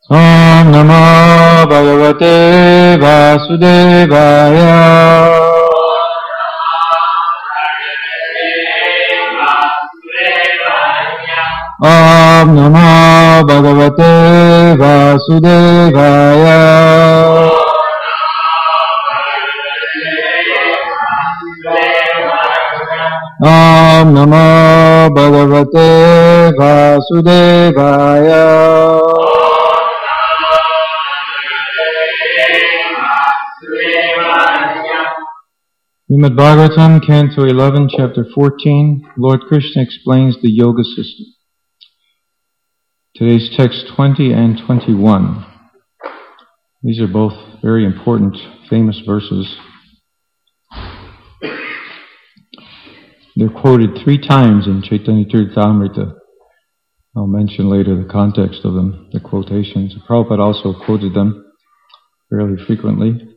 Om Namo Bhagavate Vasudevaya. Om Namo Bhagavate Vasudevaya. Om Namo Bhagavate Vasudevaya. Srimad Bhagavatam, Canto 11, Chapter 14, Lord Krishna explains the yoga system. Today's text 20 and 21. These are both very important, famous verses. They're quoted 3 times in Chaitanya Charitamrita. I'll mention later the context of them, the quotations. Prabhupada also quoted them fairly frequently.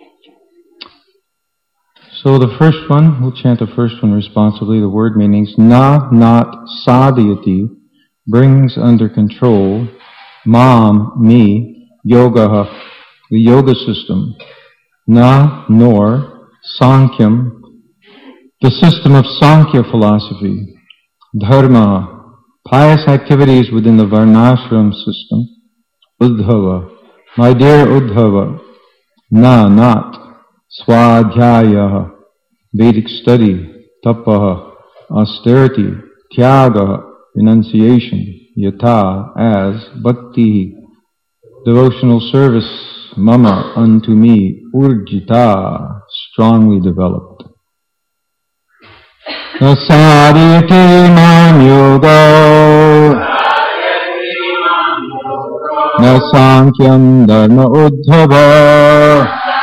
So the first one, we'll chant the first one responsibly. The word meanings, na, not, sadhyati, brings under control, mam, me, yoga, the yoga system, na, nor, sankhya, the system of Sankhya philosophy, dharma, pious activities within the varnashram system, uddhava, my dear Uddhava, na, not, swadhyaya, Vedic study, tapaha, austerity, tyaga, renunciation, yata, as, bhakti, devotional service, mama, unto me, urjita, strongly developed. Nasadhyati mam yoga, nasankyam dharma uddhava,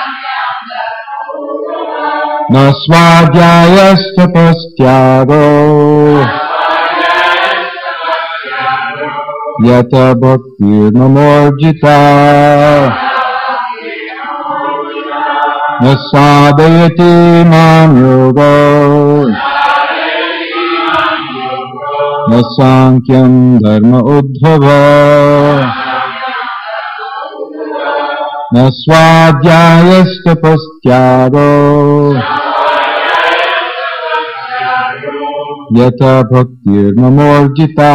nasvadhyayastapastyago, yata bhaktir mamorjita, nasadhyati mam yoga, nasankyam dharma uddhava, nasvadhyayastapastyago, yata bhaktir mamorjita,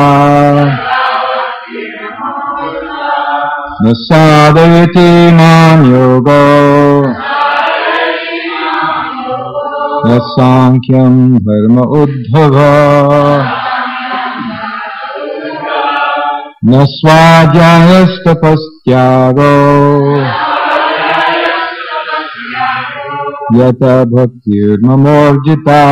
nasadhyati mam yoga, nasankyam dharma uddhava, nasvadhyayastapastyago, yata bhaktir mamorjita,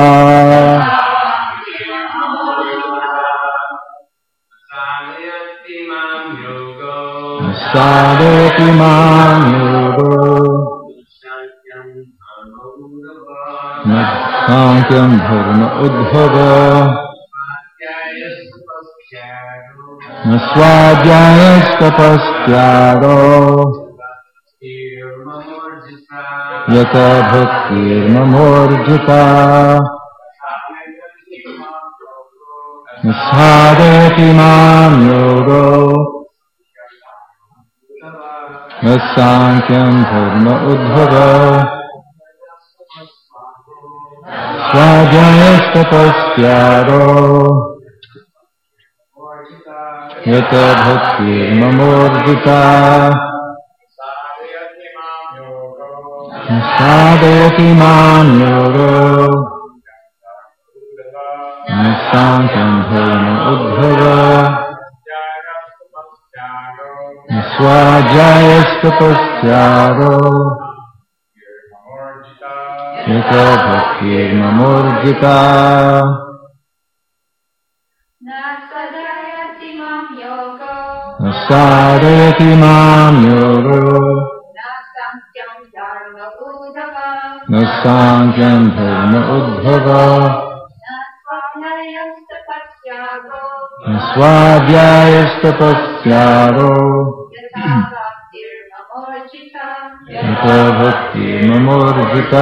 sadhyati mam yoga, nasankyam dharma uddhava, nasvadhyayastapastyago, yata bhaktir mamorjita, sadhyati mam yoga, nasankyam dharma uddhava, svadhyayastapastyago, yata bhaktir mamorjita, sadhyati mam yoga, nasankyam dharma uddhava, svadhyayastapastyago, yata bhaktir mamorjita, nasadhyati mam yoga, nasankyam dharma uddhava, nasvadhyayastapastyago, yata bhaktir mamorjita.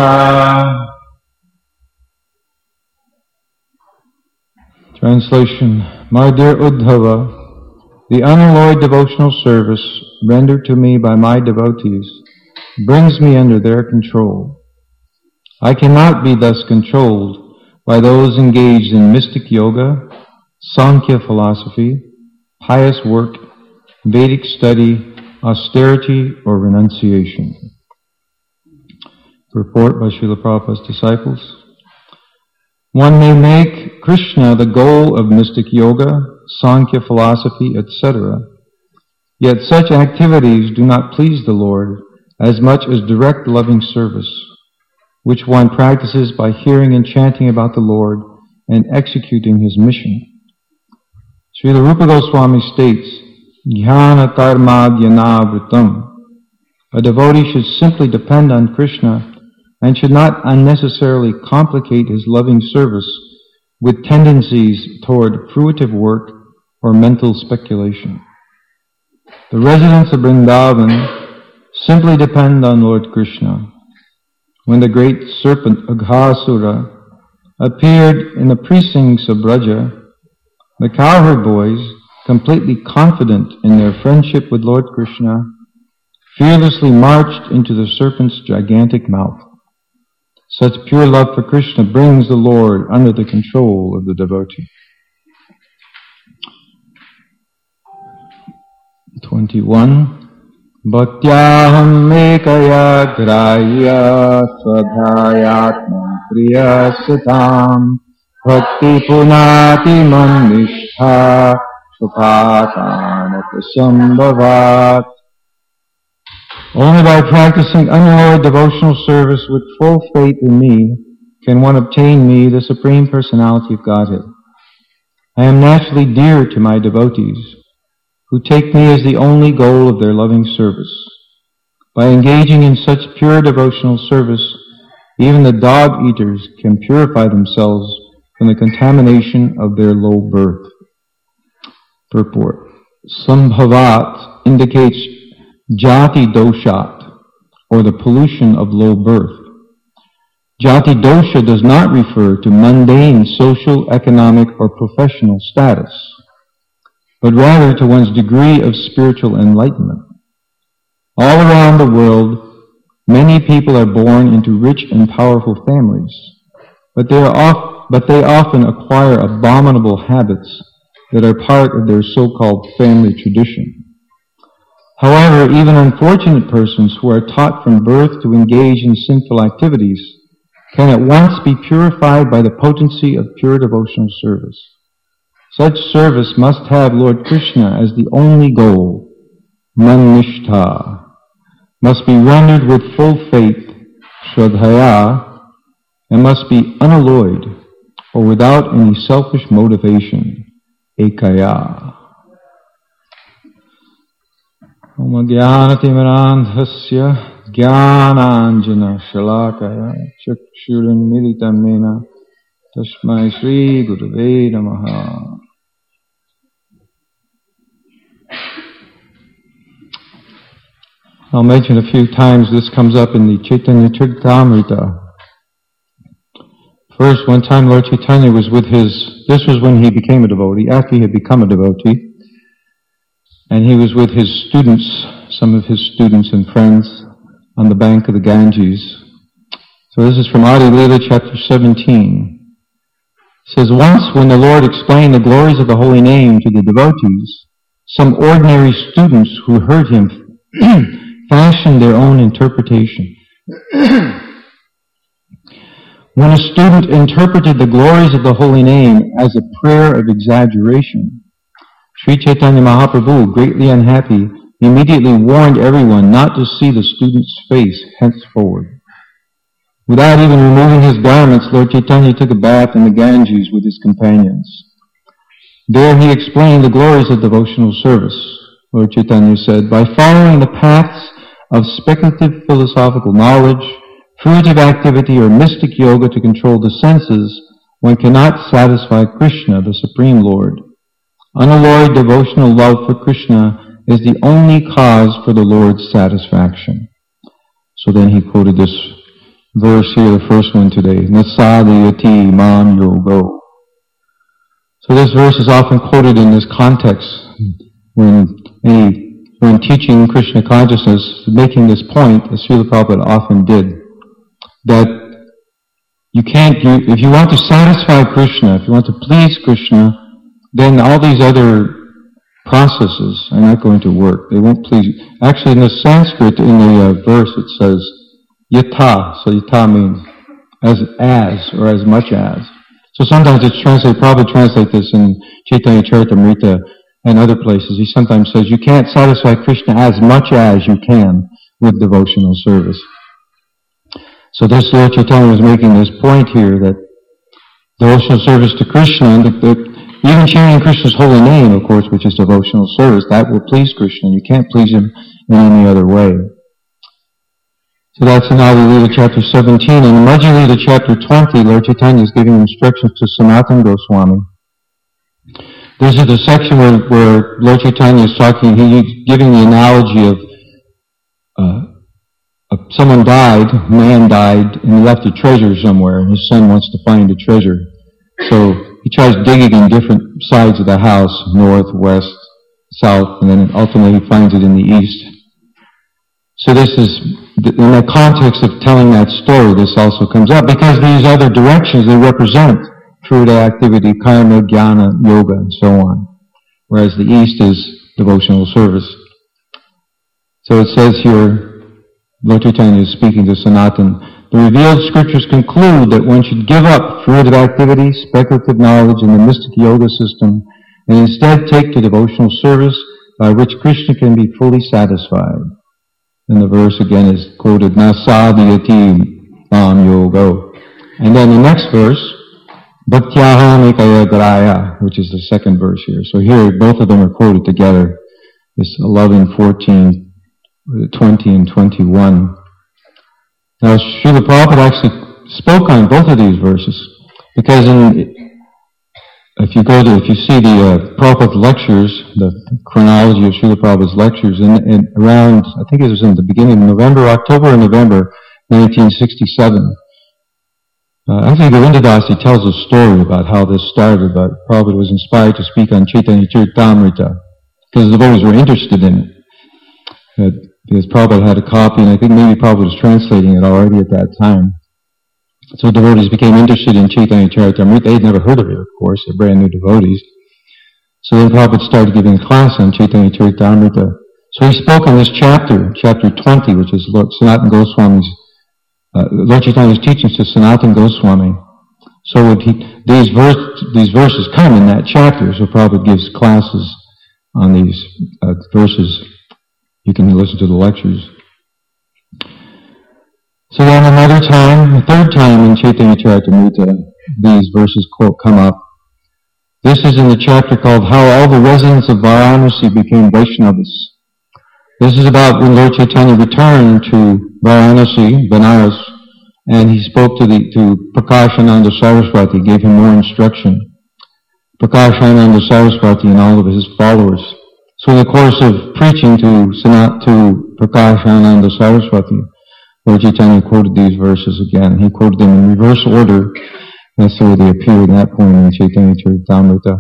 Translation. My dear Uddhava, the unalloyed devotional service rendered to me by my devotees brings me under their control. I cannot be thus controlled by those engaged in mystic yoga, Sankhya philosophy, pious work, Vedic study, austerity, or renunciation. Report by Srila Prabhupada's disciples. One may make Krishna the goal of mystic yoga, Sankhya philosophy, etc. Yet such activities do not please the Lord as much as direct loving service, which one practices by hearing and chanting about the Lord and executing his mission. Srila Rupa Goswami states, Jnana karmadhyana. A devotee should simply depend on Krishna and should not unnecessarily complicate his loving service with tendencies toward fruitive work or mental speculation. The residents of Vrindavan simply depend on Lord Krishna. When the great serpent Aghasura appeared in the precincts of Braja, the cowherd boys, completely confident in their friendship with Lord Krishna, fearlessly marched into the serpent's gigantic mouth. Such pure love for Krishna brings the Lord under the control of the devotee. 21. Bhaktyaham ekaya grahya svadhyayatma priya satam bhakti punati mannishtha suphatanapasambhavat. Only by practicing unalloyed devotional service with full faith in me can one obtain me, the Supreme Personality of Godhead. I am naturally dear to my devotees, who take me as the only goal of their loving service. By engaging in such pure devotional service, even the dog-eaters can purify themselves from the contamination of their low birth. Purport. Sambhavat indicates jati doshat, or the pollution of low birth. Jati dosha does not refer to mundane social, economic, or professional status, but rather to one's degree of spiritual enlightenment. All around the world, many people are born into rich and powerful families, but they often acquire abominable habits that are part of their so-called family tradition. However, even unfortunate persons who are taught from birth to engage in sinful activities can at once be purified by the potency of pure devotional service. Such service must have Lord Krishna as the only goal, mannishtha, must be rendered with full faith, shraddhaya, and must be unalloyed or without any selfish motivation, ekaya. Om Jnanatimirandhasya Jnananjana Shalakaya Chakshuran Militamena Tasmai Sri Gurave Namaha. I'll mention a few times this comes up in the Chaitanya Charitamrita. First, one time Lord Chaitanya was with this was when he became a devotee, after he had become a devotee, and he was with his students, some of his students and friends, on the bank of the Ganges. So this is from Adi Leela, chapter 17. It says, once when the Lord explained the glories of the holy name to the devotees, some ordinary students who heard him fashioned their own interpretation. When a student interpreted the glories of the holy name as a prayer of exaggeration, Sri Chaitanya Mahaprabhu, greatly unhappy, immediately warned everyone not to see the student's face henceforward. Without even removing his garments, Lord Chaitanya took a bath in the Ganges with his companions. There he explained the glories of devotional service. Lord Chaitanya said, by following the paths of speculative philosophical knowledge, fruitive activity, or mystic yoga to control the senses, one cannot satisfy Krishna, the Supreme Lord. Unalloyed devotional love for Krishna is the only cause for the Lord's satisfaction. So then he quoted this verse here, the first one today, Nasadayati mam yogo. So this verse is often quoted in this context when any when teaching Krishna consciousness, making this point, as Srila Prabhupada often did, that if you want to satisfy Krishna, if you want to please Krishna, then all these other processes are not going to work. They won't please you. Actually, in the Sanskrit, in the verse, it says yatha. So yatha means as or as much as. So sometimes it's translated, probably translate this in Chaitanya Charitamrita and other places. He sometimes says you can't satisfy Krishna as much as you can with devotional service. So this Lord Chaitanya was making this point here that devotional service to Krishna, even chanting Krishna's holy name, of course, which is devotional service, that will please Krishna. You can't please him in any other way. So that's in Adi Lila chapter 17. And in Madhya Lila chapter 20, Lord Chaitanya is giving instructions to Sanatana Goswami. This is the section where Lord Chaitanya is talking, he's giving the analogy of someone died, a man died, and he left a treasure somewhere, and his son wants to find the treasure. So he tries digging in different sides of the house, north, west, south, and then ultimately he finds it in the east. So this is, in the context of telling that story, this also comes up, because these other directions, they represent fruit activity, karma, jnana, yoga, and so on. Whereas the east is devotional service. So it says here, Lord Chaitanya is speaking to Sanatana, the revealed scriptures conclude that one should give up fruitive activity, speculative knowledge, and the mystic yoga system, and instead take to devotional service by which Krishna can be fully satisfied. And the verse again is quoted, Nasadhyati mam yogo. And then the next verse, Bhaktyaham ekaya graya, which is the second verse here. So here, both of them are quoted together. It's 11, 14, 20 and 21. Now, Srila Prabhupada actually spoke on both of these verses, because if you see the Prabhupada lectures, the chronology of Srila Prabhupada's lectures, in around, I think it was in the beginning of October or November 1967, actually Govindadasi tells a story about how this started, but Prabhupada was inspired to speak on Chaitanya Charitamrita, because the devotees were interested in it. Because Prabhupada had a copy, and I think maybe Prabhupada was translating it already at that time. So devotees became interested in Chaitanya Charitamrita. They had never heard of it, of course. They're brand new devotees. So then Prabhupada started giving a class on Chaitanya Charitamrita. So he spoke on this chapter 20, which is Lord Sanatana Goswami's, Lord Chaitanya's teachings to Sanatana Goswami. So these verses come in that chapter. So Prabhupada gives classes on these verses. You can listen to the lectures. So then another time, the third time in Chaitanya Charitamrita, these verses come up. This is in the chapter called How All the Residents of Varanasi Became Vaishnavas. This is about when Lord Chaitanya returned to Varanasi, Benares, and he spoke to Prakashananda Saraswati, gave him more instruction. Prakashananda Saraswati and all of his followers. So in the course of preaching to Prakashananda Saraswati, Lord Chaitanya quoted these verses again. He quoted them in reverse order, and so they appear at that point in Chaitanya Charitamrita.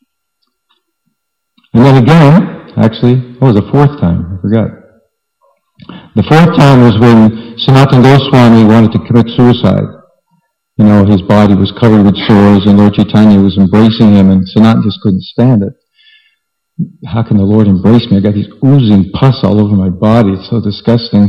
And then again, actually, what was the fourth time? I forgot. The fourth time was when Sanatana Goswami wanted to commit suicide. You know, his body was covered with sores, and Lord Chaitanya was embracing him, and Sanatana just couldn't stand it. How can the Lord embrace me? I got these oozing pus all over my body. It's so disgusting.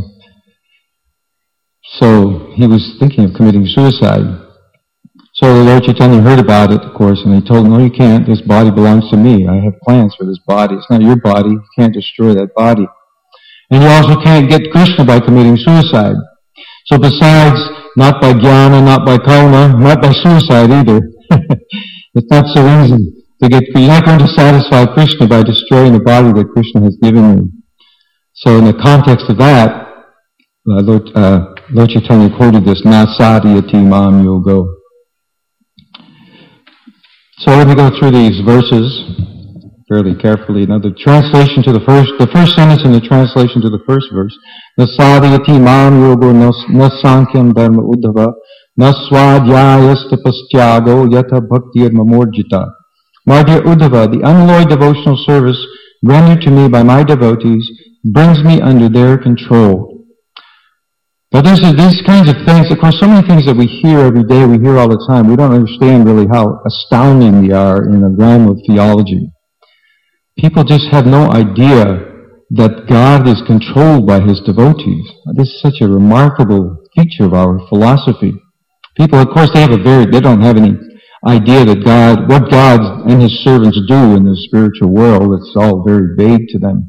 So he was thinking of committing suicide. So the Lord Chaitanya heard about it, of course, and he told him, no, you can't. This body belongs to me. I have plans for this body. It's not your body. You can't destroy that body. And you also can't get Krishna by committing suicide. So besides, not by jnana, not by karma, not by suicide either. It's not so easy. You're not going to satisfy Krishna by destroying the body that Krishna has given you. So in the context of that, Lord Chaitanya quoted this, Nasadhyati mam yogo. So let me go through these verses fairly carefully. Now the translation to the first sentence and the translation to the first verse. Nasadhyati mam yogo nasankyam dharma uddhava naswadhyayastapastyago yatha bhaktir mamorjita. My dear Uddhava, the unalloyed devotional service rendered to me by my devotees brings me under their control. But these kinds of things, of course, so many things that we hear every day, we hear all the time, we don't understand really how astounding they are in the realm of theology. People just have no idea that God is controlled by His devotees. This is such a remarkable feature of our philosophy. People, of course, they don't have any idea that what God and His servants do in the spiritual world. It's all very vague to them.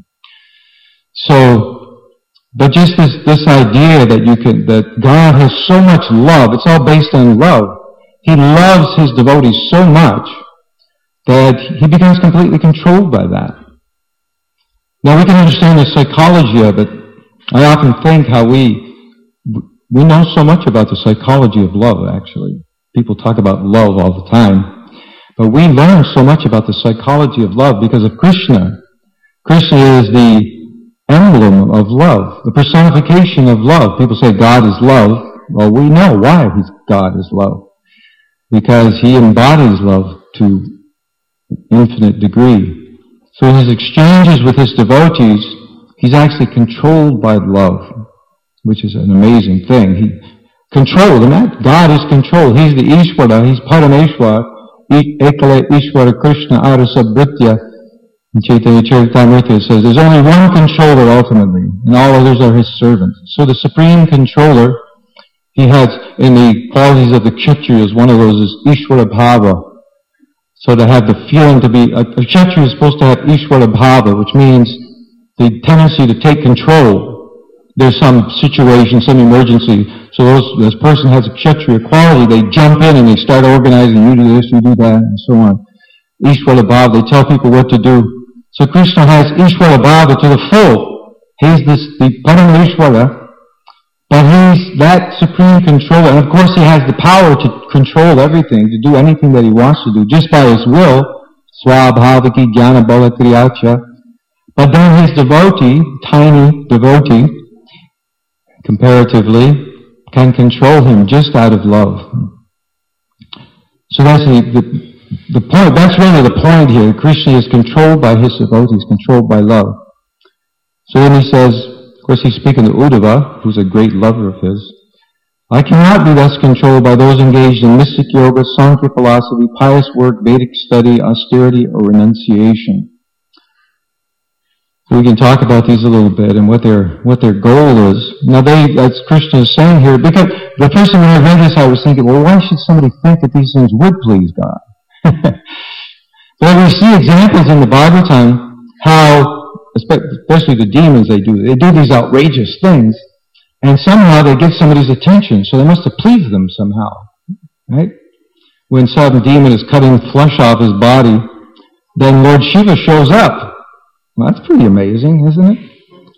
So, but just this idea that God has so much love, it's all based on love. He loves His devotees so much that He becomes completely controlled by that. Now we can understand the psychology of it. I often think how we know so much about the psychology of love, actually. People talk about love all the time. But we learn so much about the psychology of love because of Krishna. Krishna is the emblem of love, the personification of love. People say God is love. Well, we know why God is love. Because He embodies love to infinite degree. So in His exchanges with His devotees, He's actually controlled by love, which is an amazing thing. God is controlled. He's the Ishvara. He's Parameshwar. Ekale Ishvara Krishna Arasabhritya. In Chaitanya Charitamrita it says, there's only one controller ultimately, and all others are His servants. So the supreme controller, He has, in the qualities of the Kshatriyas, one of those is Ishvara Bhava. So to have the feeling to be, a Kshatriya is supposed to have Ishvara Bhava, which means the tendency to take control. There's some situation, some emergency. So this person has a Kshatriya quality, they jump in and they start organizing, you do this, you do that, and so on. Ishvara Bhava, they tell people what to do. So Krishna has Ishvara Bhava to the full. He's the Parameshwara, but He's that supreme controller. And of course He has the power to control everything, to do anything that He wants to do, just by His will. Swabhavaki Jnana Bala Kriyacha. But then His devotee, tiny devotee, comparatively, can control Him just out of love. So that's the point. That's really the point here. Krishna is controlled by His devotees, controlled by love. So then He says, of course He's speaking to Uddhava, who's a great lover of His, I cannot be thus controlled by those engaged in mystic yoga, Sankhya philosophy, pious work, Vedic study, austerity, or renunciation. So we can talk about these a little bit and what their goal is. Now as Krishna is saying here, because the first time when I read this I was thinking, well, why should somebody think that these things would please God? But we see examples in the Bhagavatam how, especially the demons, they do these outrageous things, and somehow they get somebody's attention, so they must have pleased them somehow, right? When some demon is cutting flesh off his body, then Lord Shiva shows up. Well, that's pretty amazing, isn't it?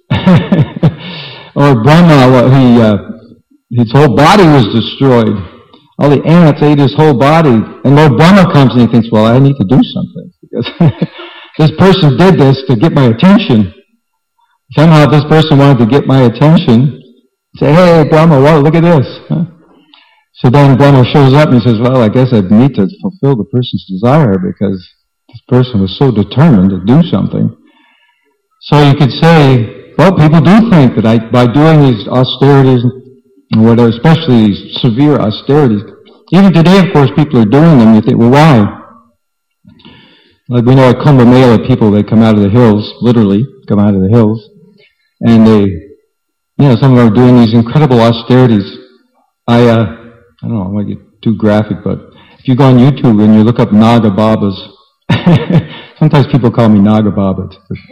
Or Brahma, his whole body was destroyed. All the ants ate his whole body. And Lord Brahma comes and he thinks, well, I need to do something. Because this person did this to get my attention. Somehow this person wanted to get my attention. Say, hey, Brahma, well, look at this. Huh? So then Brahma shows up and he says, well, I guess I need to fulfill the person's desire because this person was so determined to do something. So you could say, well, people do think that by doing these austerities, whatever, especially these severe austerities, even today, of course, people are doing them. You think, well, why? Like we know at Kumbh Mela, people, they come out of the hills, literally come out of the hills, and some of them are doing these incredible austerities. I don't know, I want to get too graphic, but if you go on YouTube and you look up Naga Babas, sometimes people call me Naga Baba.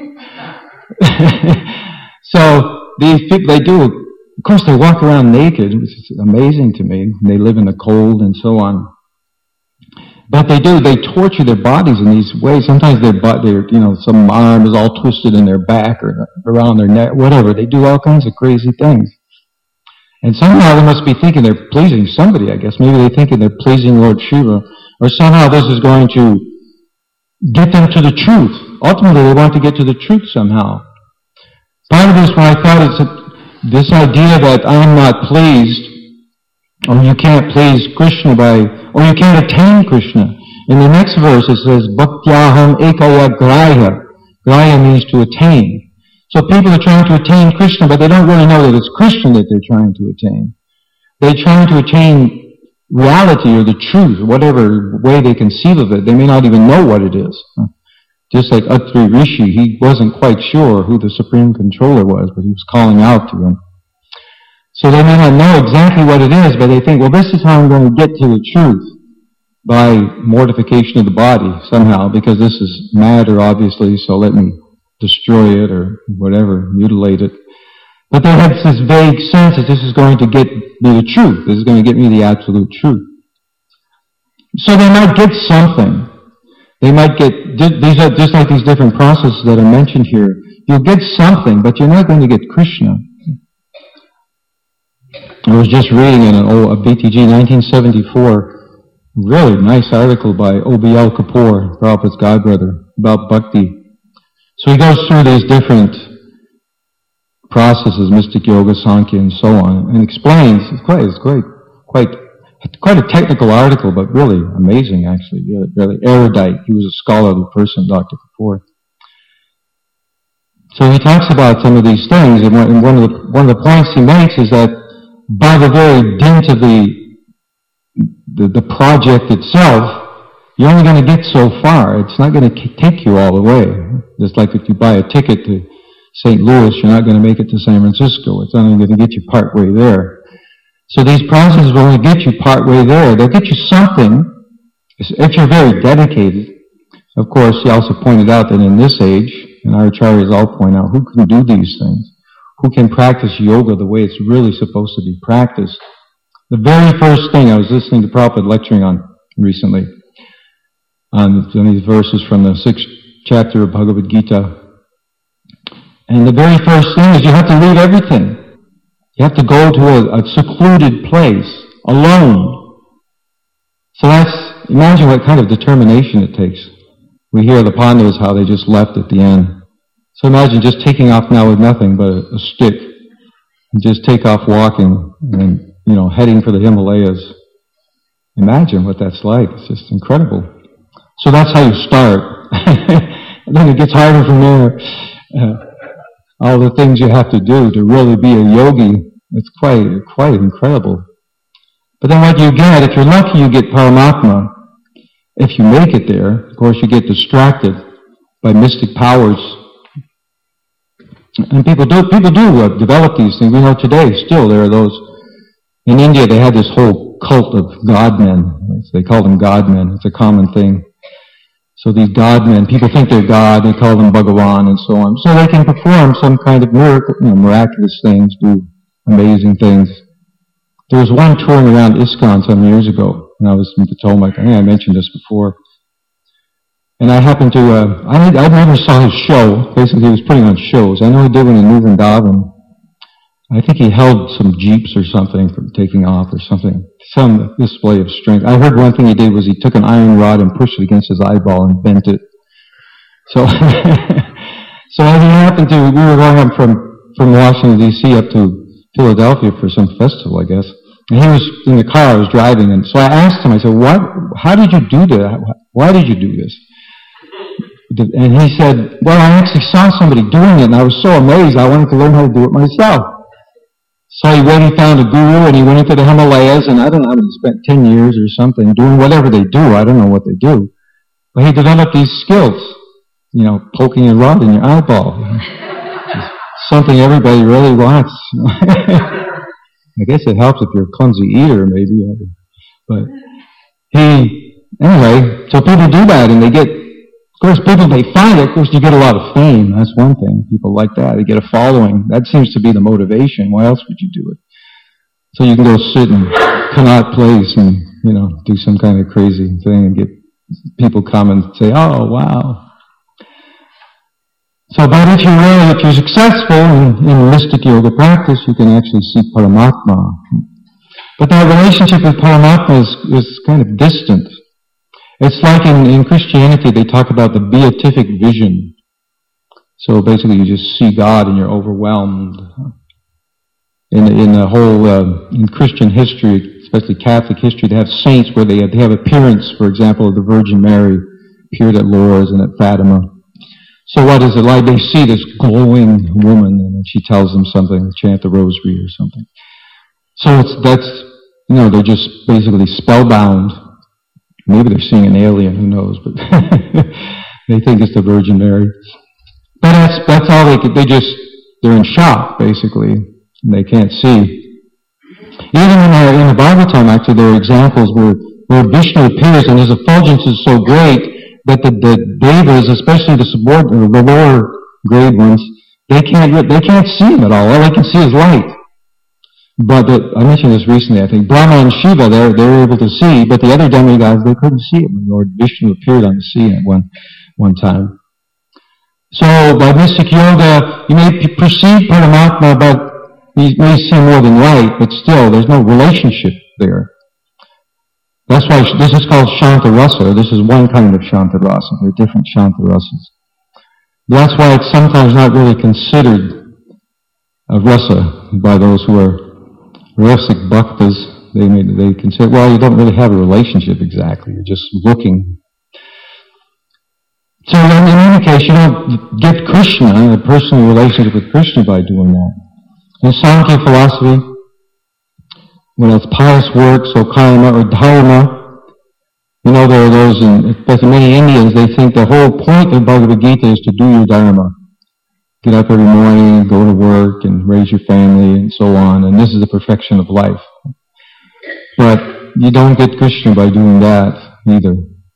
So these people, they do, of course they walk around naked, which is amazing to me. They live in the cold and so on. But they torture their bodies in these ways. Sometimes some arm is all twisted in their back or around their neck, whatever. They do all kinds of crazy things. And somehow they must be thinking they're pleasing somebody, I guess. Maybe they're thinking they're pleasing Lord Shiva. Or somehow this is going to get them to the truth. Ultimately, they want to get to the truth somehow. Part of this, when I thought, it's this idea that I'm not pleased, or you can't please Krishna or you can't attain Krishna. In the next verse it says, Bhaktyaham ekaya grahya. Raya means to attain. So people are trying to attain Krishna, but they don't really know that it's Krishna that they're trying to attain. They're trying to attain reality or the truth, whatever way they conceive of it. They may not even know what it is. Just like Atri Rishi, he wasn't quite sure who the Supreme Controller was, but he was calling out to him. So they may not know exactly what it is, but they think, well, this is how I'm going to get to the truth, by mortification of the body somehow, because this is matter, obviously, so let me destroy it or whatever, mutilate it. But they have this vague sense that this is going to get me the truth. This is going to get me the absolute truth. So they might get something. They might get, these are just like these different processes that are mentioned here. You'll get something, but you're not going to get Krishna. I was just reading in a BTG 1974, really nice article by O.B.L. Kapoor, Prabhupada's godbrother, about bhakti. So he goes through these different processes, mystic yoga, Sankhya, and so on, and explains. It's quite a technical article, but really amazing, actually, really erudite. He was a scholarly person, Dr. Kapoor. So he talks about some of these things, and one of the points he makes is that by the very dint of the project itself, you're only going to get so far. It's not going to take you all the way. Just like if you buy a ticket to St. Louis, you're not going to make it to San Francisco. It's only going to get you part way there. So these processes will only get you part way there. They'll get you something if you're very dedicated. Of course, he also pointed out that in this age, and our acharyas all point out, who can do these things? Who can practice yoga the way it's really supposed to be practiced? The very first thing, I was listening to Prabhupada lecturing on recently, on these verses from the 6th chapter of Bhagavad Gita. And the very first thing is you have to leave everything. You have to go to a secluded place, alone. So imagine what kind of determination it takes. We hear the Pandavas how they just left at the end. So imagine just taking off now with nothing but a stick, and just take off walking and, heading for the Himalayas. Imagine what that's like. It's just incredible. So that's how you start. And then it gets harder from there. All the things you have to do to really be a yogi, it's quite incredible. But then what you get, if you're lucky, you get Paramatma. If you make it there, of course, you get distracted by mystic powers. And people do develop these things. We know today, still, there are those. In India, they had this whole cult of godmen. They call them godmen. It's a common thing. So these godmen, people think they're God, they call them Bhagavan and so on. So they can perform some kind of miracle, miraculous things, do amazing things. There was one touring around ISKCON some years ago, and I was told, I think I mentioned this before. And I happened to, I never saw his show. Basically, he was putting on shows. I know he did one in New Vrindavan. I think he held some jeeps or something from taking off or something. Some display of strength. I heard one thing he did was he took an iron rod and pushed it against his eyeball and bent it. So, so as it happened to, we were going up from Washington D.C. up to Philadelphia for some festival, I guess. And he was in the car, I was driving, and so I asked him, I said, how did you do that? Why did you do this? And he said, well, I actually saw somebody doing it, and I was so amazed, I wanted to learn how to do it myself. So he went and found a guru, and he went into the Himalayas, and I don't know, he spent 10 years or something doing whatever they do. I don't know what they do. But he developed these skills, poking a rod in your eyeball. Something everybody really wants. I guess it helps if you're a clumsy eater, maybe. But anyway, so people do that, and they get, of course, people, they find it. Of course, you get a lot of fame. That's one thing. People like that. They get a following. That seems to be the motivation. Why else would you do it? So you can go sit in Connaught Place and, do some kind of crazy thing and get people come and say, oh, wow. So, but if you're successful in mystic yoga practice, you can actually see Paramatma. But that relationship with Paramatma is kind of distant. It's like in Christianity, they talk about the beatific vision. So basically you just see God and you're overwhelmed. In the whole, in Christian history, especially Catholic history, they have saints where they have appearance, for example, of the Virgin Mary appeared at Lourdes and at Fatima. So what is it like? They see this glowing woman, and she tells them something, chant the rosary or something. So they're just basically spellbound. Maybe they're seeing an alien, who knows, but they think it's the Virgin Mary. But that's all they're in shock, basically, and they can't see. Even in the Bible time, actually, there are examples where Vishnu appears and his effulgence is so great that the devas, especially the lower grade ones, they can't see him at all. All they can see is light. But I mentioned this recently, I think. Brahma and Shiva, they were able to see, but the other demigods, they couldn't see it when Lord Vishnu appeared on the sea at one time. So by mystic yoga, you may perceive Paramatma, but you may see more than light, but still, there's no relationship there. That's why this is called Shanta Rasa. This is one kind of Shanta Rasa. There are different Shanta Rasas. That's why it's sometimes not really considered a rasa by those who are rasic bhaktas. They can say, well, you don't really have a relationship exactly. You're just looking. So in any case, you don't get Krishna, a personal relationship with Krishna by doing that. In Sankhya philosophy, when it's pious works or karma or dharma, there are those, especially many Indians, they think the whole point of Bhagavad Gita is to do your dharma. Get up every morning, go to work, and raise your family, and so on, and this is the perfection of life. But you don't get Krishna by doing that, either.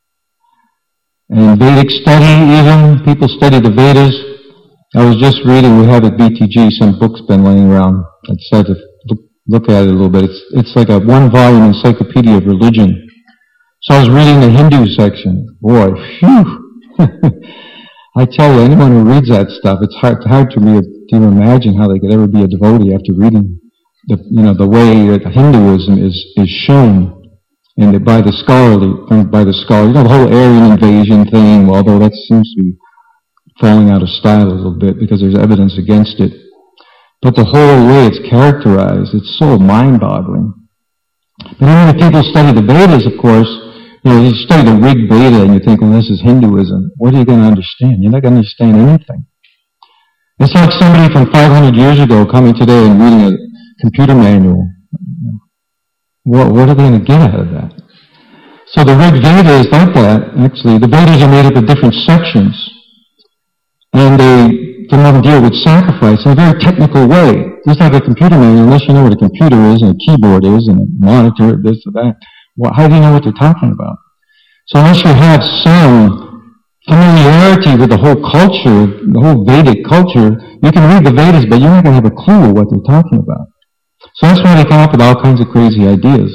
And Vedic study, even, people study the Vedas. I was just reading, we have at BTG, some books been laying around. I decided to look at it a little bit. It's like a one-volume encyclopedia of religion. So I was reading the Hindu section. Boy, phew! I tell you, anyone who reads that stuff, it's hard to even imagine how they could ever be a devotee after reading the way that Hinduism is shown. And by the scholar, the whole Aryan invasion thing, although that seems to be falling out of style a little bit because there's evidence against it. But the whole way it's characterized, it's so mind-boggling. But when people study the Vedas, of course, you study the Rig Veda and you think, well, this is Hinduism. What are you going to understand? You're not going to understand anything. It's like somebody from 500 years ago coming today and reading a computer manual. What are they going to get out of that? So the Rig Veda is like that, actually. The Vedas are made up of different sections. And some of them deal with sacrifice in a very technical way. Just like a computer manual, unless you know what a computer is, and a keyboard is, and a monitor, this or that, how do you know what they're talking about? So unless you have some familiarity with the whole culture, the whole Vedic culture, you can read the Vedas, but you're not going to have a clue what they're talking about. So that's why they come up with all kinds of crazy ideas.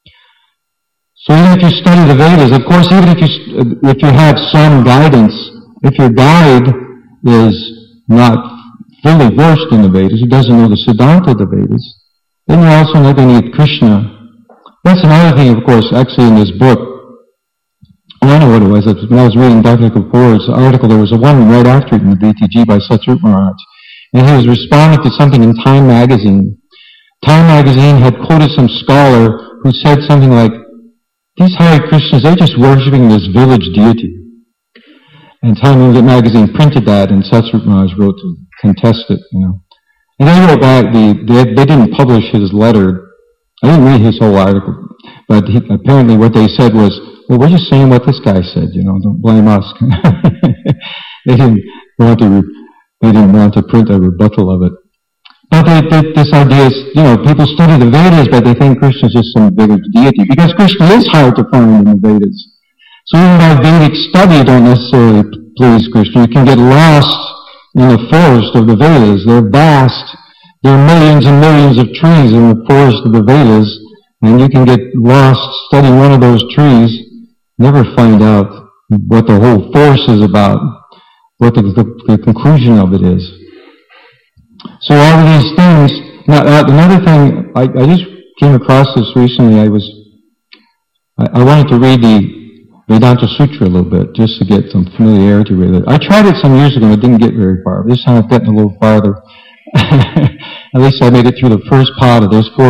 So even if you study the Vedas, of course, even if you have some guidance, if your guide is not fully versed in the Vedas, who doesn't know the Siddhanta of the Vedas, then you're also not going to get Krishna. That's another thing, of course, actually in this book. I don't know what it was. When I was reading Dr. Kapoor's article, there was one right after it in the BTG by Satsrup Maharaj. And he was responding to something in Time magazine. Time magazine had quoted some scholar who said something like, these Hare Krishnas, they're just worshipping this village deity. And Time magazine printed that, and Satsrup Maharaj wrote to contest it, And they wrote back, they didn't publish his letter. I didn't read his whole article, but apparently what they said was, well, we're just saying what this guy said, don't blame us. They didn't want to print a rebuttal of it. But this idea is, people study the Vedas, but they think Krishna is just some village deity, because Krishna is hard to find in the Vedas. So even by Vedic study, you don't necessarily please Krishna. You can get lost in the forest of the Vedas. They're vast. There are millions and millions of trees in the forest of the Vedas, and you can get lost studying one of those trees, never find out what the whole forest is about, what the conclusion of it is. So all of these things. Now, another thing, I just came across this recently. I wanted to read the Vedanta Sutra a little bit, just to get some familiarity with it. I tried it some years ago, and it didn't get very far. This time I've gotten a little farther. At least I made it through the first pada. There's 4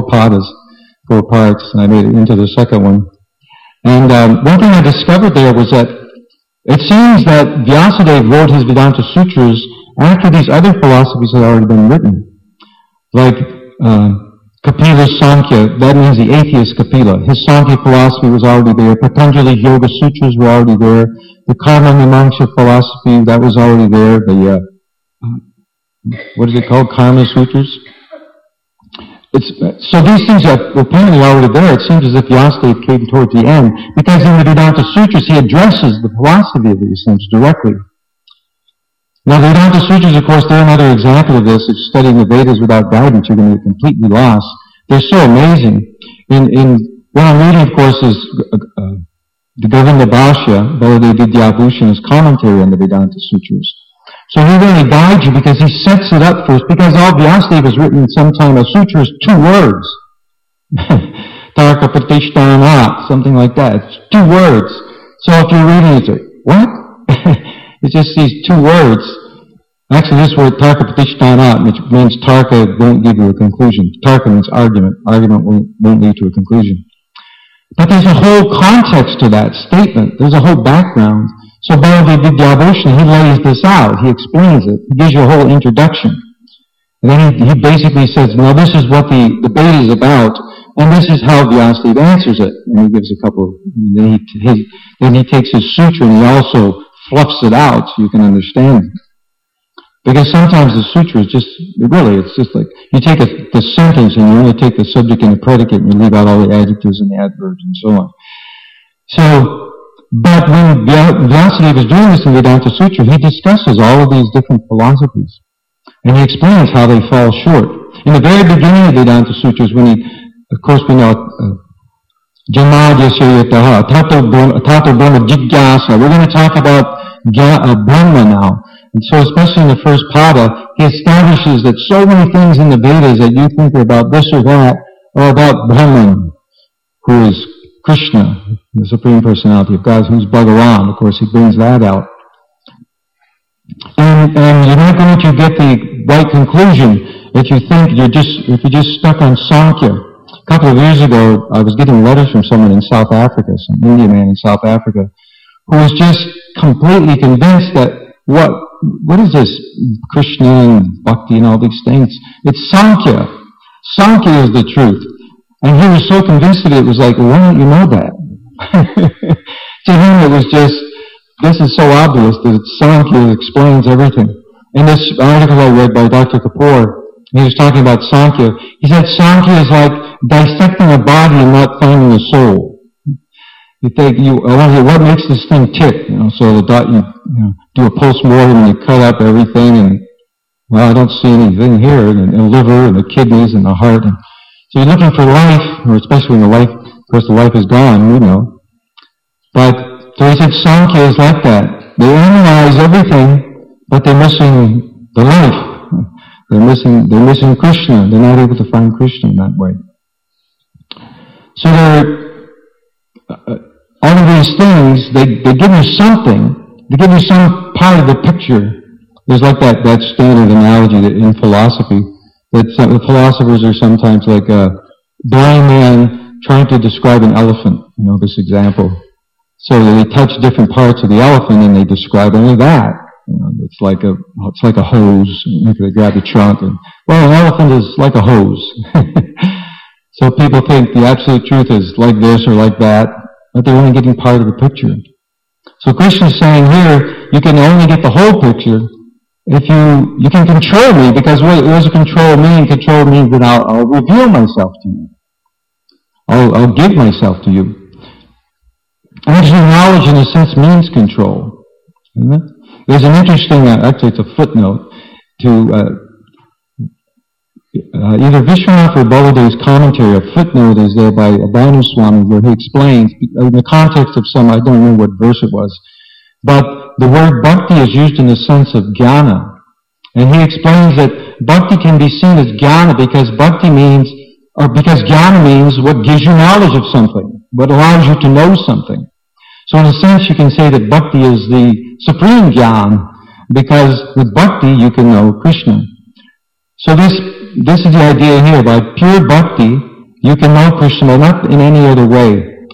parts, and I made it into the second one. And one thing I discovered there was that It seems that Vyasadeva wrote his Vedanta Sutras after these other philosophies had already been written. Like Kapila Sankhya, that means the atheist Kapila. His Sankhya philosophy was already there. Patanjali's Yoga Sutras were already there. The Karma Mimamsa philosophy, that was already there. The, what is it called? Karma Sutras? So these things are apparently already there. It seems as if Vyasadeva came towards the end, because in the Vedanta Sutras he addresses the philosophy of these things directly. Now the Vedanta Sutras, of course, they're another example of this. If studying the Vedas without guidance, you're going to get completely lost. They're so amazing. What I'm reading, of course, is the Govinda Bhashya, Baladev Vidyabhushan's commentary on the Vedanta Sutras. So he really guides you because he sets it up first, because all Vyasadeva was written in some time. A sutra is 2 words. Tarka Pratishtana, something like that. It's 2 words. So if you're reading it, it's like, what? It's just these 2 words. Actually, this word Tarka Pratishtana, which means Tarka won't give you a conclusion. Tarka means argument. Argument won't lead to a conclusion. But there's a whole context to that statement. There's a whole background. So Baladev Vidyabhushan, he lays this out. He explains it. He gives you a whole introduction. And then he basically says, now this is what the debate is about, and this is how Vyasadeva answers it. And he gives a couple, then he takes his sutra and he also fluffs it out so you can understand it. Because sometimes the sutra is just, it's just like, you take the sentence and you only take the subject and the predicate and you leave out all the adjectives and the adverbs and so on. So, but when Vyasadeva is doing this in Vedanta Sutra, he discusses all of these different philosophies. And he explains how they fall short. In the very beginning of Vedanta Sutras, when of course we know, Jamadya Yataha, Tato Brahma Jigyasa, we're going to talk about Brahma now. And so especially in the first pada, he establishes that so many things in the Vedas that you think are about this or that are about Brahman, who is Krishna, the Supreme Personality of God, who's Bhagavan. Of course, he brings that out. And you're not going to get the right conclusion if you think if you're just stuck on Sankhya. A couple of years ago, I was getting letters from someone in South Africa, some Indian man in South Africa, who was just completely convinced that what is this Krishna and Bhakti and all these things? It's Sankhya. Sankhya is the truth. And he was so convinced of it, it was like, well, why don't you know that? To him, it was just, this is so obvious that Sankhya explains everything. In this article I read by Dr. Kapoor, he was talking about Sankhya. He said Sankhya is like dissecting a body and not finding a soul. You think, what makes this thing tick? So you do a post-mortem and you cut up everything and, well, I don't see anything here, and the liver and the kidneys and the heart. So you're looking for life, or especially when of course the life is gone, But, so he said Sankhya is like that. They analyze everything, but they're missing the life. They're missing Krishna. They're not able to find Krishna in that way. So all of these things, they give you something. They give you some part of the picture. There's like that standard analogy that in philosophy, that the philosophers are sometimes like a blind man trying to describe an elephant, this example. So they touch different parts of the elephant and they describe only that. It's like a hose. They grab the trunk and, well, an elephant is like a hose. So people think the absolute truth is like this or like that, but they're only getting part of the picture. So Krishna's saying here, you can only get the whole picture if you can control me, because what does control me? And control means that I'll reveal myself to you. I'll give myself to you. Actually, knowledge in a sense means control. Isn't it? There's an interesting, actually it's a footnote, to either Vishwanath or Baladev's commentary. A footnote is there by Bhanu Swami where he explains, in the context of I don't remember what verse it was, but the word bhakti is used in the sense of jnana. And he explains that bhakti can be seen as jnana because because jnana means what gives you knowledge of something, what allows you to know something. So in a sense you can say that bhakti is the supreme jnana, because with bhakti you can know Krishna. So this is the idea here. By pure bhakti, you can know Krishna, but not in any other way.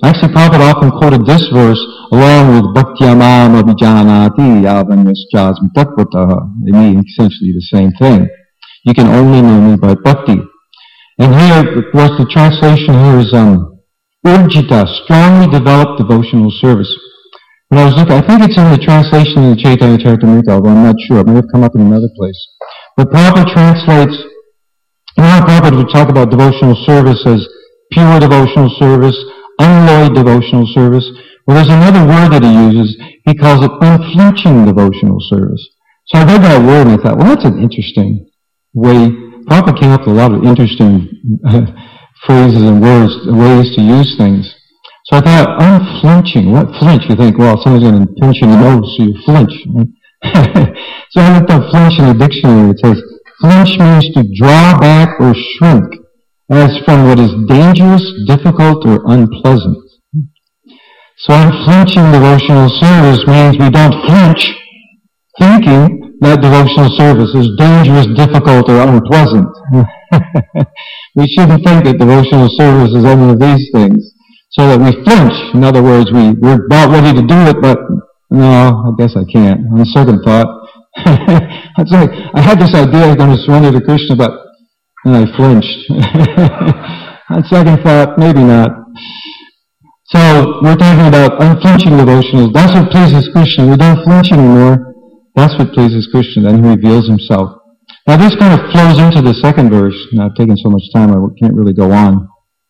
Actually, Prabhupada often quoted this verse along with Bhaktyamam Abhijanati Yavanyasjasmi Tatvataha. They mean essentially the same thing. You can only know me by bhakti. And here, of course, the translation here is Urjita, strongly developed devotional service. When I was looking, I think it's in the translation of the Chaitanya Charitamrita, although I'm not sure. It may have come up in another place. But Prabhupada translates, Prabhupada would talk about devotional service as pure devotional service, unalloyed devotional service. Well, there's another word that he uses. He calls it unflinching devotional service. So I read that word and I thought, well, that's an interesting way. Prabhupada came up with a lot of interesting phrases and words, ways to use things. So I thought, unflinching. What flinch? You think, well, someone's going to pinch you in the nose, so you flinch. Right? So I looked up flinch in the dictionary. It says, flinch means to draw back or shrink, as from what is dangerous, difficult, or unpleasant. So unflinching devotional service means we don't flinch, thinking that devotional service is dangerous, difficult, or unpleasant. We shouldn't think that devotional service is any of these things, so that we flinch. In other words, we're about ready to do it, but no, I guess I can't. On second thought, it's like, I had this idea I was going to surrender to Krishna, but then I flinched. On second thought, maybe not. So we're talking about unflinching devotionals. That's what pleases Krishna. We don't flinch anymore. That's what pleases Krishna. Then he reveals himself. Now this kind of flows into the second verse. Now I've taken so much time I can't really go on.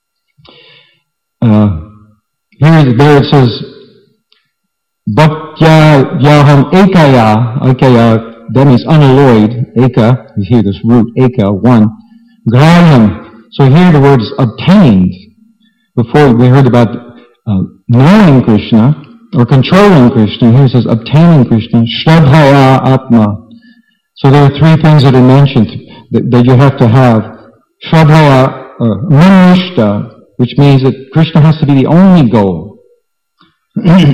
There it says, Bhaktya Yaham Ekaya, that means unalloyed. Eka, you hear this root, Eka, one. Graham. So here the word is obtained. Before we heard about knowing Krishna, or controlling Krishna. Here it says obtaining Krishna. Shraddhaya Atma. So there are three things that are mentioned that you have to have. Shraddhaya, Manishta, which means that Krishna has to be the only goal. This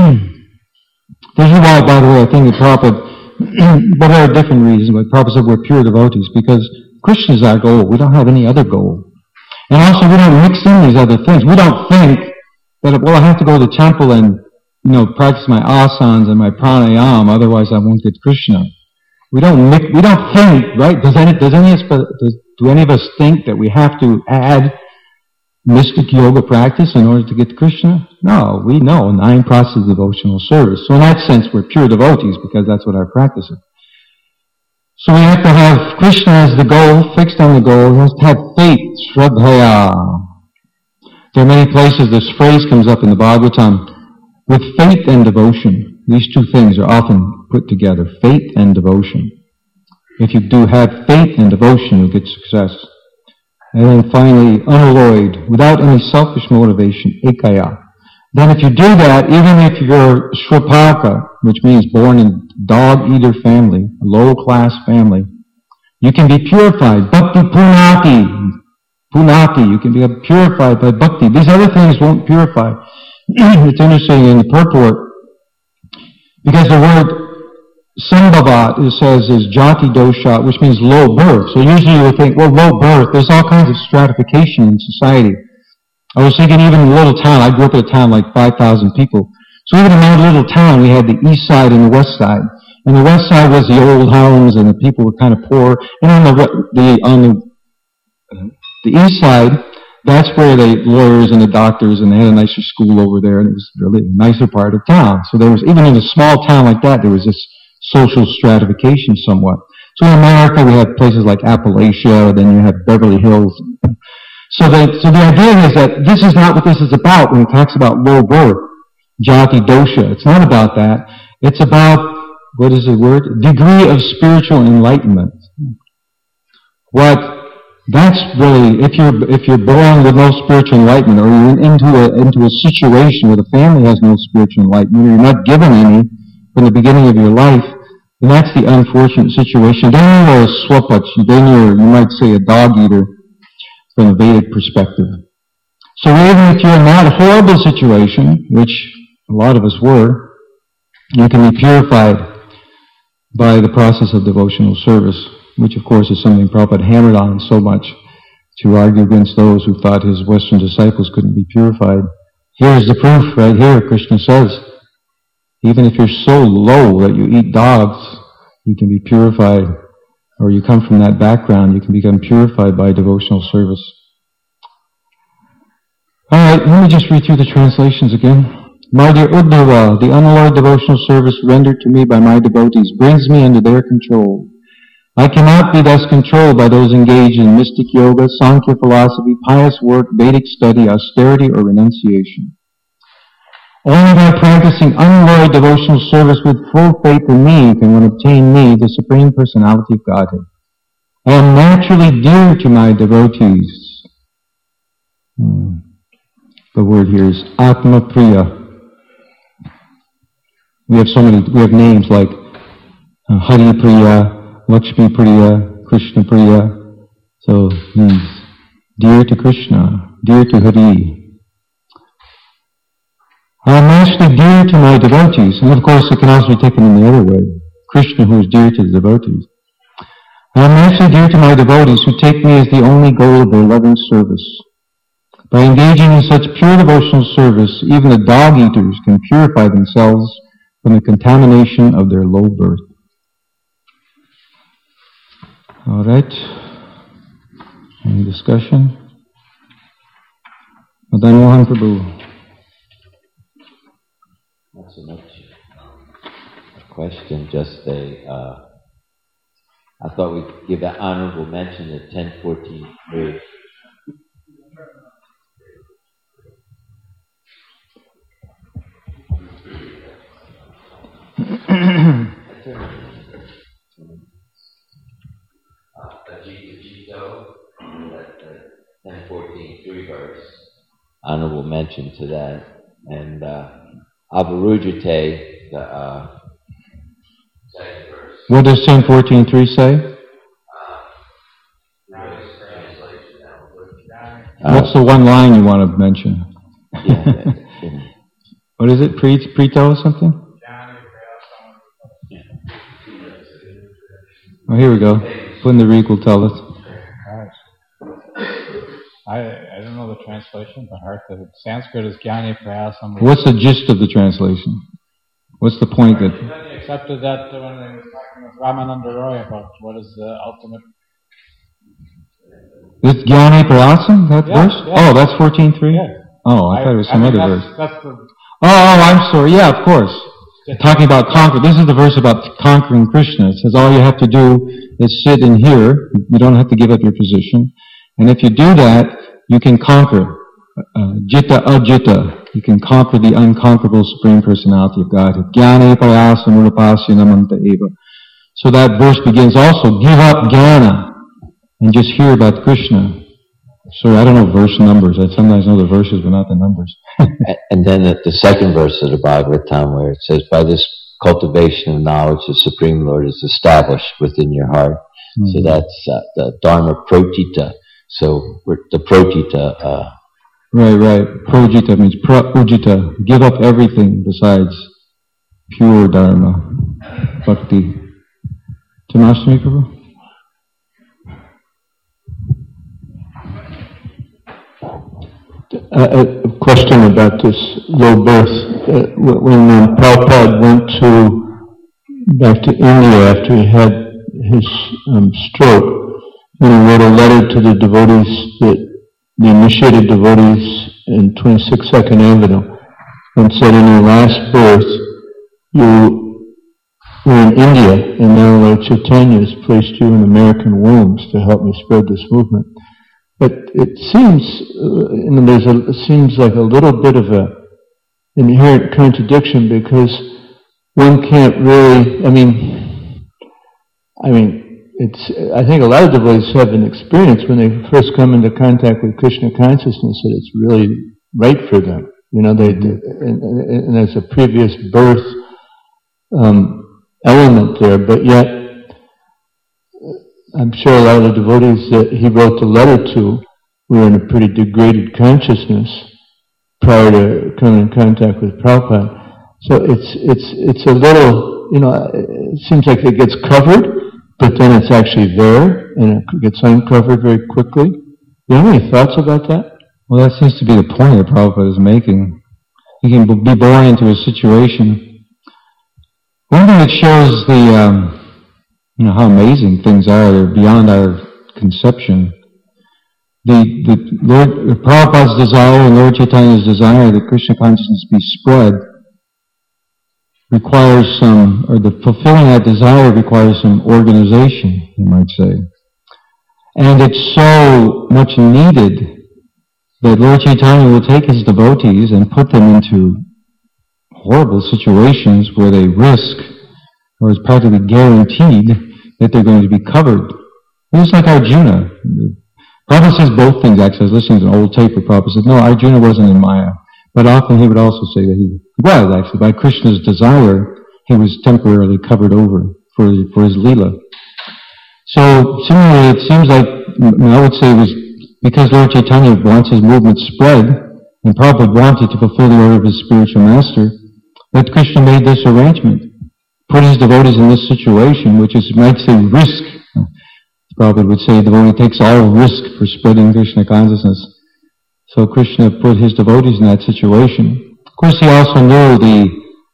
is why, by the way, I think that Prabhupada, but there are different reasons why Prabhupada said we're pure devotees, because Krishna is our goal. We don't have any other goal. And also we don't mix in these other things. We don't think that, well, I have to go to the temple and, practice my asanas and my pranayama, otherwise I won't get Krishna. We don't think, right? Do any of us think that we have to add mystic yoga practice in order to get Krishna? No, we know 9 processes of devotional service. So in that sense, we're pure devotees because that's what our practice is. So we have to have Krishna as the goal, fixed on the goal. We have to have faith, Shraddhaya. There are many places this phrase comes up in the Bhagavatam. With faith and devotion, these two things are often put together, faith and devotion. If you do have faith and devotion, you'll get success. And then finally, unalloyed, without any selfish motivation, ekaya. Then if you do that, even if you're Shrapaka, which means born in dog-eater family, a low-class family, you can be purified. Bhakti punati, you can be purified by bhakti. These other things won't purify. It's interesting in the purport, because the word sambhavat, it says, is jati dosha, which means low birth. So usually you would think, well, low birth, there's all kinds of stratification in society. I was thinking even in a little town, I grew up in a town like 5,000 people. So even in my little town, we had the east side and the west side. And the west side was the old homes and the people were kind of poor. And on the east side, that's where the lawyers and the doctors, and they had a nicer school over there, and it was really a nicer part of town. So there was, even in a small town like that, there was this social stratification somewhat. So in America, we have places like Appalachia, then you have Beverly Hills. So the idea is that this is not what this is about when it talks about low birth, jati dosha. It's not about that. It's about, what is the word? Degree of spiritual enlightenment. That's really, if you're born with no spiritual enlightenment, or you're into a situation where the family has no spiritual enlightenment, or you're not given any from the beginning of your life, then that's the unfortunate situation. Then you're a swapach, then you might say a dog-eater from a Vedic perspective. So even if you're in that horrible situation, which a lot of us were, you can be purified by the process of devotional service, which of course is something Prabhupada hammered on so much to argue against those who thought his Western disciples couldn't be purified. Here's the proof right here. Krishna says, even if you're so low that you eat dogs, you can be purified, or you come from that background, you can become purified by devotional service. Alright, let me just read through the translations again. My dear Uddhava, the unalloyed devotional service rendered to me by my devotees brings me under their control. I cannot be thus controlled by those engaged in mystic yoga, Sankhya philosophy, pious work, Vedic study, austerity, or renunciation. Only by practicing unalloyed devotional service with full faith in me can one obtain me, the Supreme Personality of Godhead. I am naturally dear to my devotees. The word here is Atma Priya. We have names like Hari Priya, Lakshmi Priya, Krishna Priya. So it means dear to Krishna, dear to Hari. I am actually dear to my devotees, and of course it can also be taken in the other way. Krishna, who is dear to the devotees. I am actually dear to my devotees who take me as the only goal of their loving service. By engaging in such pure devotional service, even the dog eaters can purify themselves from the contamination of their low birth. All right. Any discussion? Madan Mohan Prabhu. Not so much a question, just I thought we'd give an honorable mention at 10:14. Ajita 10:14, verse. Honorable mention to that. And Avarujate, the second verse. What does 10:14:3 say? What's the one line you want to mention? What is it? Prito or something? Oh, here we go. Pundarik will tell us. I don't know the translation, but the Sanskrit is Jnani Prayasam. What's the gist of the translation? What's the point that... He accepted that when he was talking with Ramananda Roy about what is the ultimate... It's Jnani Prayasam, that verse? Yeah. Oh, that's 14:3? Yeah. Oh, I thought it was some other verse. That's the... Oh, I'm sorry. Yeah, of course. Talking about conquer. This is the verse about conquering Krishna. It says all you have to do is sit in here. You don't have to give up your position. And if you do that, you can conquer. Jitta ajita. You can conquer the unconquerable Supreme Personality of Godhead. Jnane parayasa murapasya namanta eva. So that verse begins also, give up jnana and just hear about Krishna. Sorry, I don't know verse numbers. I sometimes know the verses, but not the numbers. And then the second verse of the Bhagavatam, where it says, by this cultivation of knowledge, the Supreme Lord is established within your heart. Mm-hmm. So that's the Dharma Protita. So the Protita... Right. Projita means Ujita. Give up everything besides pure Dharma. Bhakti. Janmashtami Prabhu? A question about this low birth. When Prabhupada went back to India after he had his stroke, and he wrote a letter to the devotees, the initiated devotees in 26th Avenue, and said, in your last birth, you were in India, and now Lord Chaitanya has placed you in American wombs to help me spread this movement. But it seems, seems like a little bit of an inherent contradiction, because one can't really, I think a lot of devotees have an experience when they first come into contact with Krishna consciousness that it's really right for them. And there's a previous birth element there, but yet I'm sure a lot of the devotees that he wrote the letter to were in a pretty degraded consciousness prior to coming in contact with Prabhupada. So it's a little, it seems like it gets covered, but then it's actually there, and it gets uncovered very quickly. Do you have any thoughts about that? Well, that seems to be the point that Prabhupada is making. He can be born into a situation. One thing that shows how amazing things are, they're beyond our conception. The Prabhupada's desire and Lord Chaitanya's desire that Krishna consciousness be spread requires the fulfilling that desire requires some organization, you might say. And it's so much needed that Lord Chaitanya will take his devotees and put them into horrible situations where they risk, or is practically guaranteed, that they're going to be covered. It's like Arjuna. Prabhupada says both things, actually. I was listening to an old tape where Prabhupada said, no, Arjuna wasn't in Maya. But often he would also say that he was, actually. By Krishna's desire, he was temporarily covered over for his Leela. So, similarly, it seems like, I would say it was because Lord Chaitanya wants his movement spread, and Prabhupada wanted to fulfill the order of his spiritual master, that Krishna made this arrangement. Put his devotees in this situation, which is, you might say, risk. Prabhupada would say the devotee takes all risk for spreading Krishna consciousness. So Krishna put his devotees in that situation. Of course, he also knew the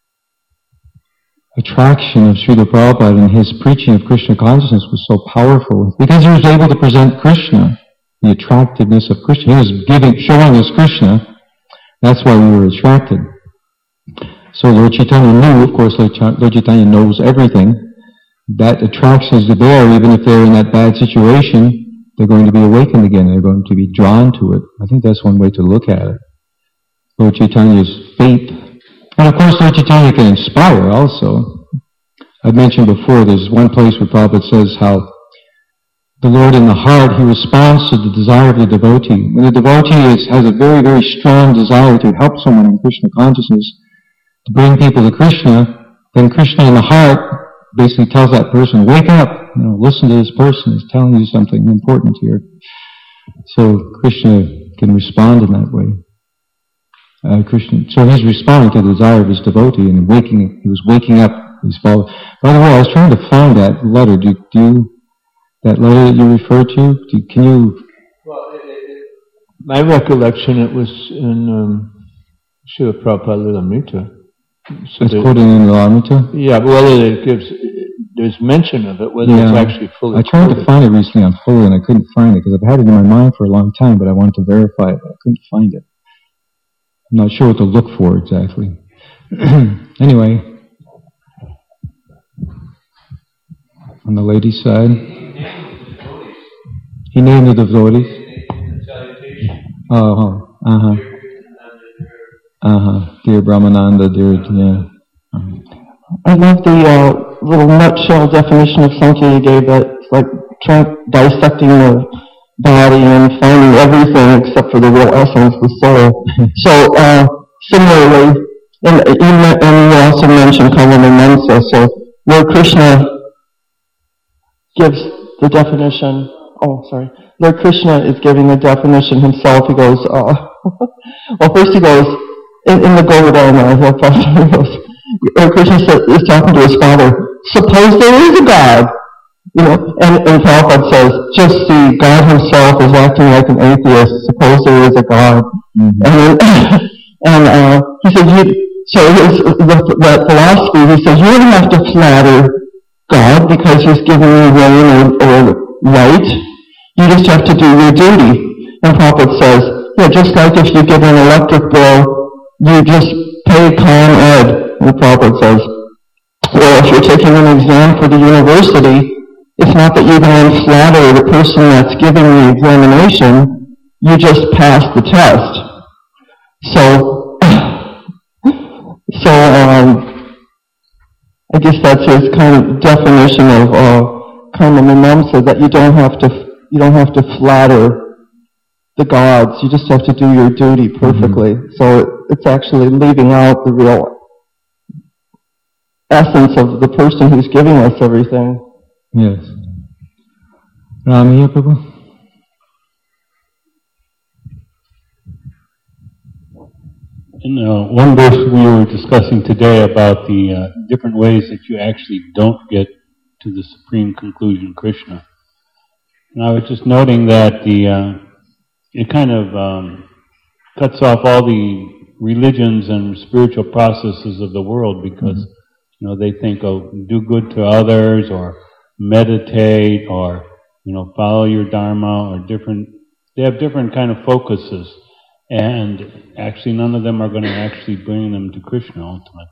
attraction of Srila Prabhupada, and his preaching of Krishna consciousness was so powerful. Because he was able to present Krishna, the attractiveness of Krishna. He was showing us Krishna. That's why we were attracted. So Lord Chaitanya knew, of course, Lord Chaitanya knows everything. That attraction is there, even if they're in that bad situation, they're going to be awakened again. They're going to be drawn to it. I think that's one way to look at it. Lord Chaitanya's faith. And of course, Lord Chaitanya can inspire also. I've mentioned before, there's one place where Prabhupada says how the Lord in the heart, he responds to the desire of the devotee. When the devotee has a very, very strong desire to help someone in Krishna consciousness, to bring people to Krishna, then Krishna in the heart basically tells that person, wake up, listen to this person, he's telling you something important here. So Krishna can respond in that way. So he's responding to the desire of his devotee, and he was waking up his father. By the way, I was trying to find that letter. That letter that you referred to, can you? Well, my recollection, it was in Srila Prabhupada Lilamrita. So it's quoted in the Lilamrita? Yeah, but whether there's mention of it, whether it's actually fully I tried to find it recently on Fuller, and I couldn't find it, because I've had it in my mind for a long time, but I wanted to verify it, but I couldn't find it. I'm not sure what to look for exactly. Anyway, on the ladies' side, he named the devotees. Dear Brahmananda, dear, I love the little nutshell definition of Sankhya you gave, that it's like dissecting the body and finding everything except for the real essence, the soul. So, similarly, and you also mentioned Kalamanamsa, so Lord Krishna gives the definition, Lord Krishna is giving the definition himself. He goes, well, first he goes, in the Govardhana, he goes, Lord Krishna is talking to his father, suppose there is a God, and Prabhupada says, just see, God himself is acting like an atheist, suppose there is a God. Mm-hmm. And he said, that philosophy, he says, you don't have to flatter God because he's giving you rain or light. You just have to do your duty. And Prabhupada says, just like if you get an electric bill, you just pay Con Ed. And Prabhupada says, well, if you're taking an exam for the university, it's not that you're going to flatter the person that's giving the examination, you just pass the test. So I guess that's his kind of definition of Karma-mimamsa, that you don't have to flatter the gods, you just have to do your duty perfectly. Mm-hmm. So it's actually leaving out the real essence of the person who's giving us everything. Yes. Ramiya Prabhu? In one verse we were discussing today about the different ways that you actually don't get to the supreme conclusion, Krishna. And I was just noting that it kind of cuts off all the religions and spiritual processes of the world because, they think, do good to others or meditate or, follow your Dharma or they have different kind of focuses. And actually none of them are going to actually bring them to Krishna ultimately.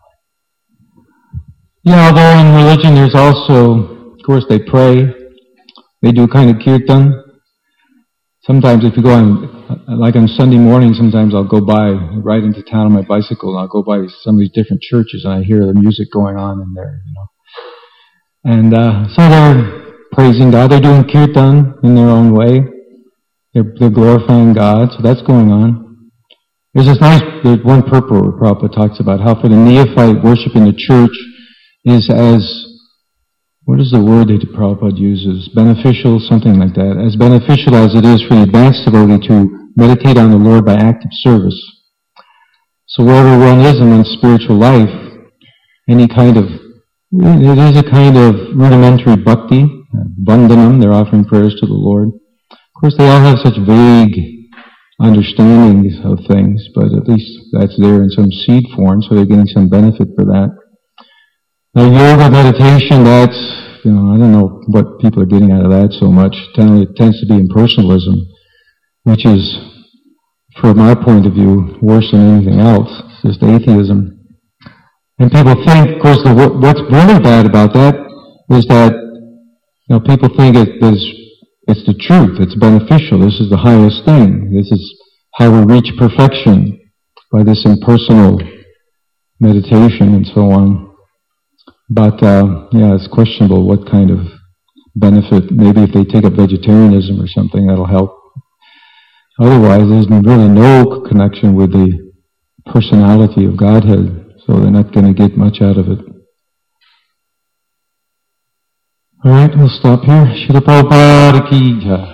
Yeah, although in religion there's also, of course, they pray, they do kind of kirtan. Sometimes if you go on, like on Sunday morning, sometimes I'll go by, ride into town on my bicycle, and I'll go by some of these different churches, and I hear the music going on in there, And so they're praising God, they're doing kirtan in their own way, they're glorifying God, so that's going on. There's there's one purport where Prabhupada talks about how for the neophyte worship in the church is as, what is the word that Prabhupada uses? Beneficial, something like that. As beneficial as it is for the advanced devotee to meditate on the Lord by active service. So wherever one is in one's spiritual life, it is a kind of rudimentary bhakti, bandhanam, they're offering prayers to the Lord. Of course, they all have such vague understandings of things, but at least that's there in some seed form, so they're getting some benefit for that. Now, yoga meditation, that's, I don't know what people are getting out of that so much. It tends to be impersonalism, which is, from my point of view, worse than anything else. It's just atheism. And people think, of course, what's really bad about that is that, people think it's the truth, it's beneficial, this is the highest thing, this is how we reach perfection, by this impersonal meditation and so on. But, it's questionable what kind of benefit. Maybe if they take up vegetarianism or something, that'll help. Otherwise, there's really no connection with the personality of Godhead, so they're not going to get much out of it. Alright, we'll stop here. Srila Prabhupada ki jai.